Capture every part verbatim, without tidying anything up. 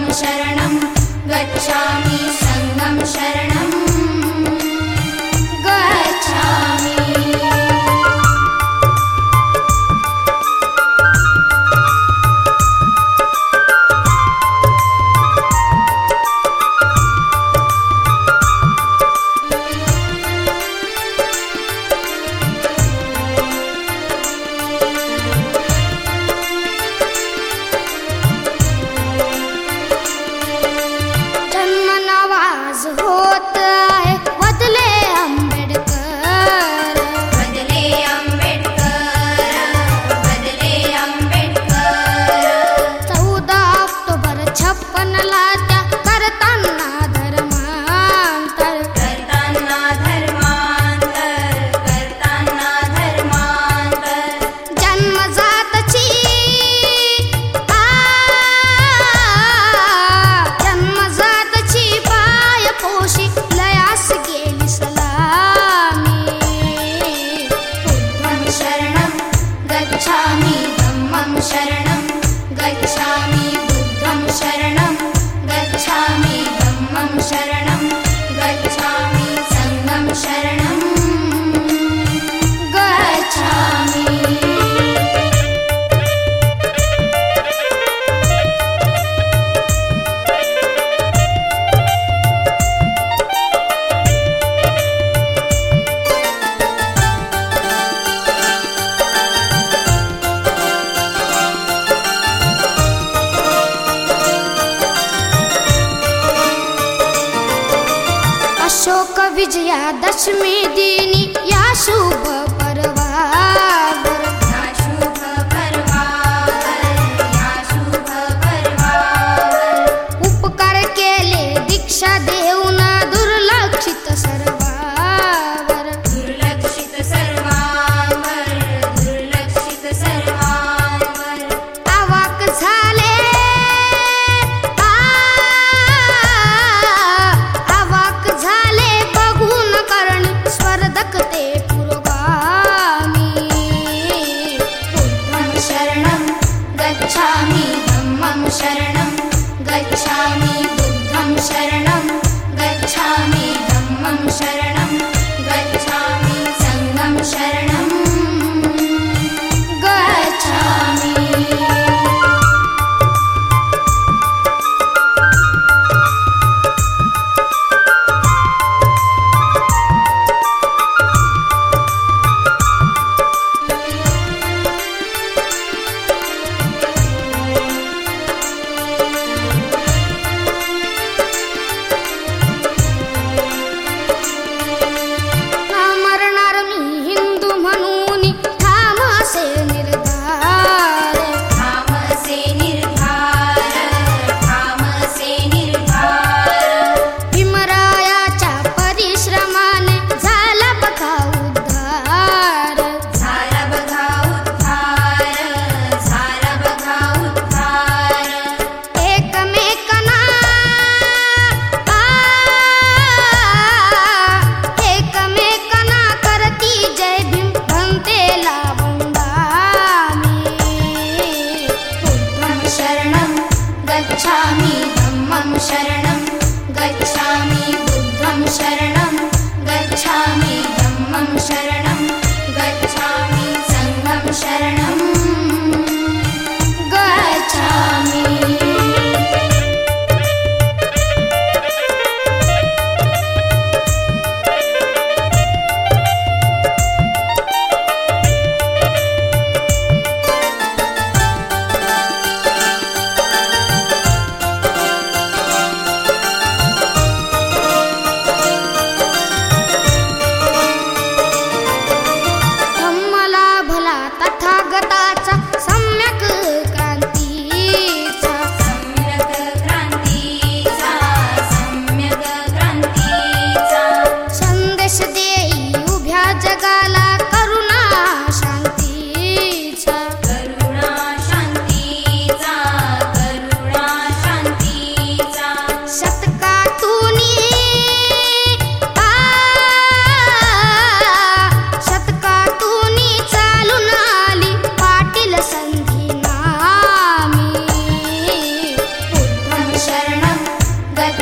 शरणं गच्छामि संघं शरणं गच्छामि। शरणं गच्छामि बुद्धं शरणं गच्छामि धम्मं शरणं गच्छामि संघं शरणं गच्छामि। अशोक विजयादशमी दिनी या शुभ पर्वावर या शुभ पर्वावर या शुभ पर्वावर उपकार केले दीक्षा देऊन दुर्लक्षित सर्वावर दुर्लक्षित सर्वांवर दुर्लक्षित सर्वांवर अवाक झाले गच्छामि धम्मं शरणं गच्छामि बुद्धं शरणं गच्छामि धम्मं शरणं गच्छामि संघं शरणं गच्छामि। गच्छामि धम्मं शरणं गच्छामि बुद्धं शरणं गच्छामि धम्मं शरणं गच्छामि संघं शरणं गच्छामि। तथागता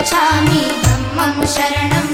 गच्छामि धम्मं शरणं